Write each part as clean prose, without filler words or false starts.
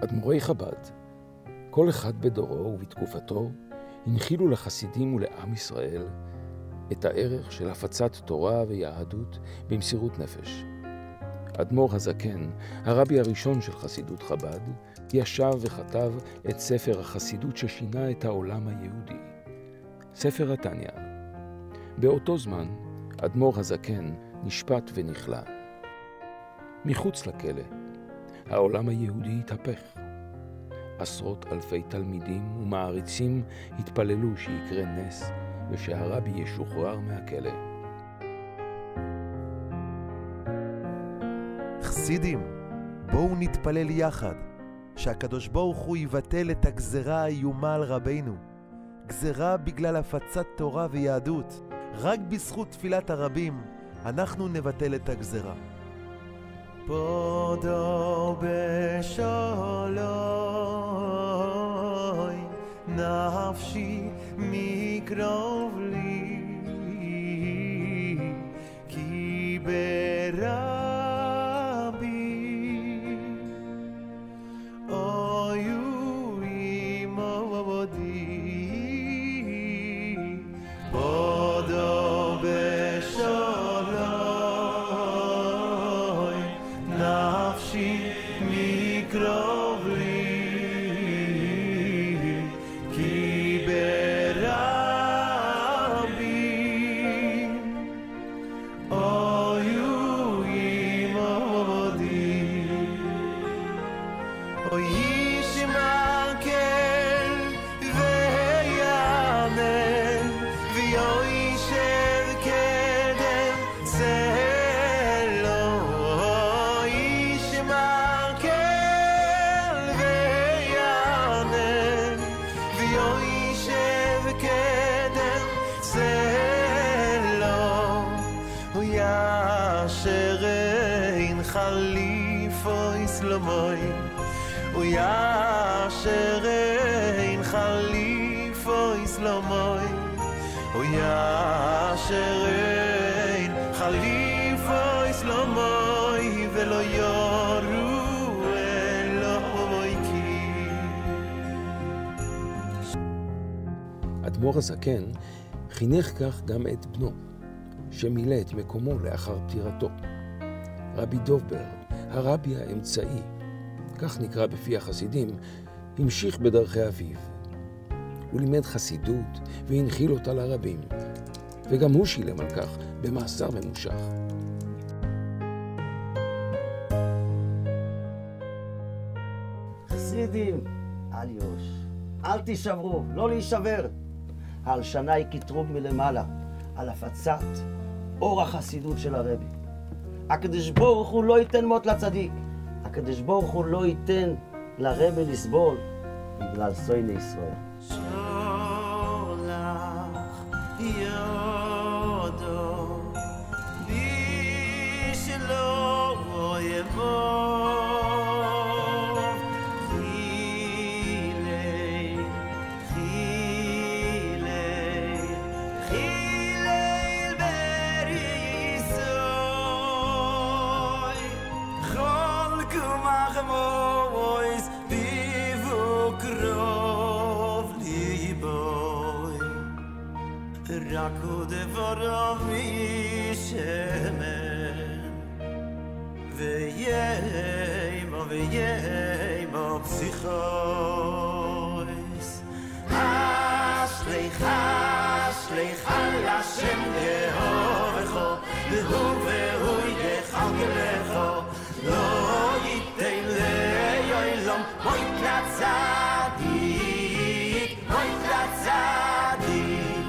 אדמו"רי חב"ד, כל אחד בדורו ובתקופתו, הנחילו לחסידים ולעם ישראל את הערך של הפצת תורה ויהדות במסירות נפש. אדמו"ר הזקן, הרבי הראשון של חסידות חב"ד, ישב וכתב את ספר החסידות ששינה את העולם היהודי, ספר התניא. באותו זמן, אדמו"ר הזקן נשפט ונכלא. מחוץ לכלא, העולם היהודי התהפך. עשרות אלפי תלמידים ומעריצים התפללו שיקרה נס ושהרבי ישוחרר מהכלא. חסידים, בואו נתפלל יחד, שהקדוש ברוך הוא יבטל את הגזרה האיומה על רבינו. גזרה בגלל הפצת תורה ויהדות. רק בזכות תפילת הרבים אנחנו נבטל את הגזרה. פודו בשולוי נפשי מקרוב לי כי ברבי אויו עמודי פודו בשולוי נפשי מקרוב לי כי ברבי אויו עמודי אוי ישמע כן ויענן וישב קדם צלו אוי ישמע כן ויענן וישב קדם צלו אוי אשר אין חליפו יסלמוי אוי אשר אין חליפו יסלמוי אוי אשר אין חליפו יסלמוי ולא יורו אלוהי כי. אדמו"ר הזקן חינך כך גם את בנו, שמילא את מקומו לאחר פטירתו. רבי דובבר, הרבי האמצעי, כך נקרא בפי החסידים, המשיך בדרכי אביו. הוא לימד חסידות והנחיל אותה לרבים, וגם הוא שילם על כך במאסר ממושך. חסידים, אל יוש, אל תישברו, לא להישבר. ההלשנה היא קטרוג מלמעלה, על הפצת אור החסידות של הרבי. הקדוש ברוך הוא לא ייתן מות לצדיק. הקדוש ברוך הוא לא ייתן לרבי לסבול בגלל סויני ישראל. שולח יודו בשלו יבוא חילי חילי חילי בריסוי כל כמח מויס בבוקרוב ליבוי רק ודברו משמן ויימו ויימו פסיכויס אשליך אשליך על השם יהובכו והוא יחלקלכו לא ייתן ליילום מוית לצדיק מוית לצדיק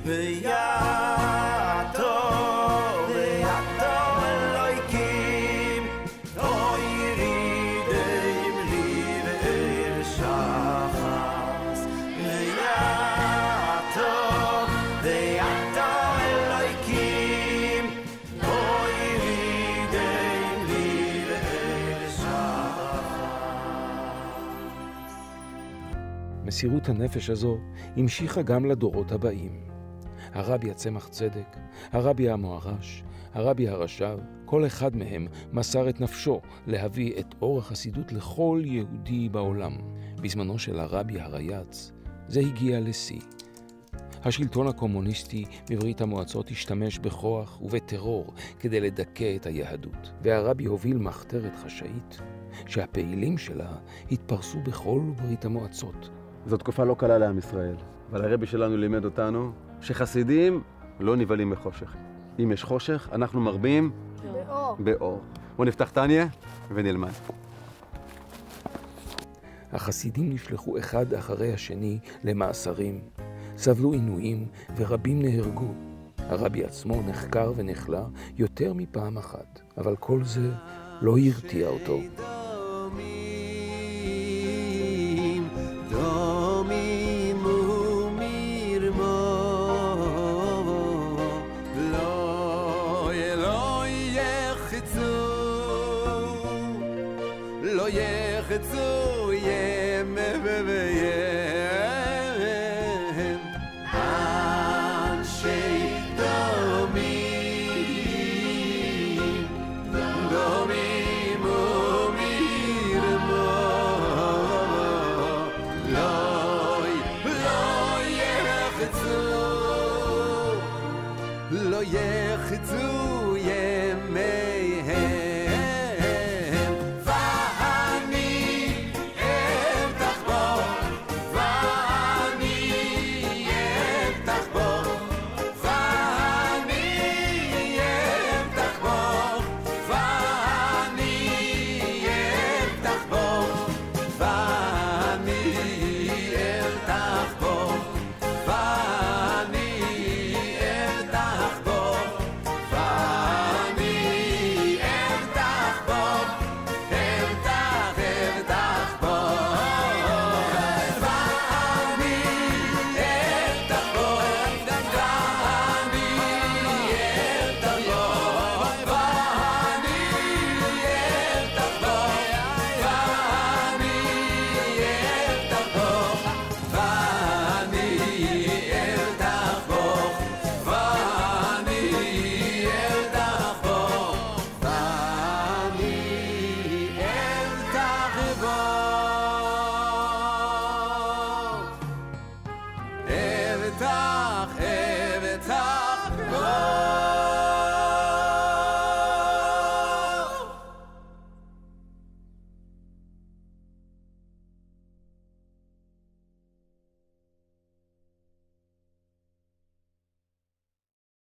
ויעתו ויעתו אלוהיקים אוי ירידם לי ואל שחס ויעתו ויעתו אלוהיקים אוי ירידם לי ואל שחס. מסירות הנפש הזו המשיכה גם לדורות הבאים. הרבי הצמח צדק, הרבי המוהר"ש, הרבי הרש"ב, כל אחד מהם מסר את נפשו להביא את אור החסידות לכל יהודי בעולם. בזמנו של הרבי הרייץ זה הגיע לשיא. השלטון הקומוניסטי בברית המועצות השתמש בכוח ובטרור כדי לדכא את היהדות, והרבי הוביל מחתרת חשאית שהפעילים שלה התפרסו בכל ברית המועצות. זו תקופה לא קלה לעם ישראל, אבל הרבי שלנו לימד אותנו שחסידים לא נבהלים מחושך. אם יש חושך, אנחנו מרבים באור. בואו נפתח תניה ונלמד. החסידים נשלחו אחד אחרי השני למאסרים, סבלו עינויים ורבים נהרגו. הרבי עצמו נחקר ונחלה יותר מפעם אחת, אבל כל זה לא הרתיע אותו. לא יחצו